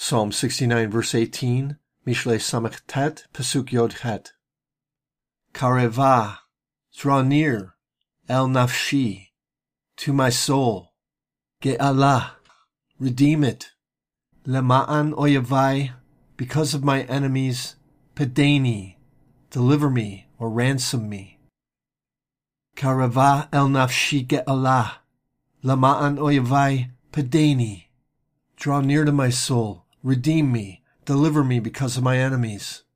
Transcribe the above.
Psalm 69, verse 18, Mishle Samach Tet, Pasuk Yod Het. Kareva, draw near, El Nafshi, to my soul. Ge'alah, redeem it. Lema'an oyevai, because of my enemies. Pedeni, deliver me or ransom me. Kareva el nafshi ge'alah, lema'an oyevai, pedeni. Draw near to my soul, redeem me, deliver me because of my enemies.